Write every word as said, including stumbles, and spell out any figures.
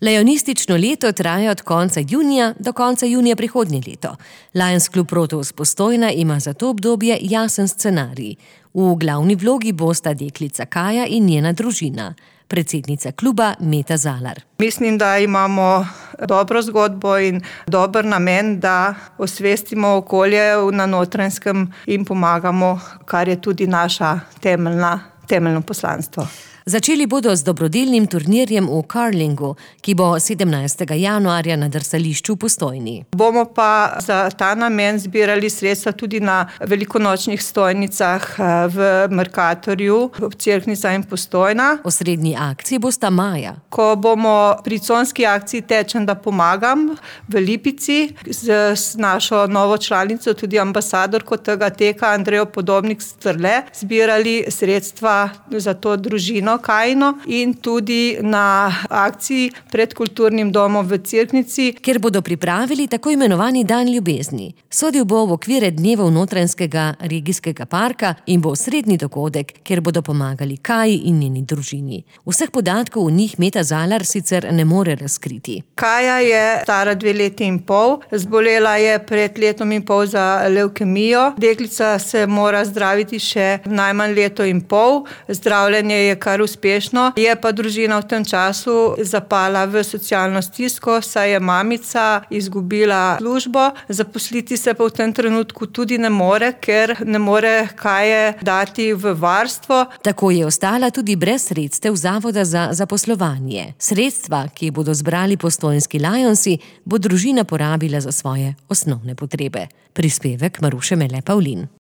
Lionistično leto traja od konca junija do konca junija prihodnje leto. Lions Club Rotovž Postojna ima za to obdobje jasen scenarij. V glavni vlogi bosta deklica Kaja in njena družina. Predsednica kluba Meta Zalar. Mislim, da imamo dobro zgodbo in dober namen, da osvestimo okolje na Notranjskem in pomagamo, kar je tudi naša temeljna, temeljno poslanstvo. Začeli bodo z dobrodelnim turnirjem v curlingu, ki bo sedemnajstega januarja na drsališču v Postojni. Bomo pa za ta namen zbirali sredstva tudi na velikonočnih stojnicah v Mercatorju, Cerknica in Postojna. Osrednji akciji bosta maja. Ko bomo pri conski akciji Tečem, da pomagam v Lipici z našo novo članico, tudi ambasadorko tega teka Andrejo Podobnik-Strle, zbirali sredstva za to družino Kajino in tudi na akciji pred kulturnim domom v Cerknici, kjer bodo pripravili tako imenovani dan ljubezni. Sodil bo v okvire dnevov Notranjskega regijskega parka in bo osrednji dogodek, kjer bodo pomagali Kaji in njeni družini. Vseh podatkov v njih Meta Zalar sicer ne more razkriti. Kaja je stara dve leti in pol, zbolela je pred letom in pol za levkemijo. Deklica se mora zdraviti še najmanj leto in pol, zdravljenje je kar uspešno, je pa družina v tem času zapala v socialno stisko, saj je mamica izgubila službo, zaposliti se pa v tem trenutku tudi ne more, ker ne more Kaje dati v varstvo. Tako je ostala tudi brez sredstev Zavoda za zaposlovanje. Sredstva, ki bodo zbrali postojnski Lionsi, bo družina porabila za svoje osnovne potrebe. Prispevek Maruše Mele Pavlin.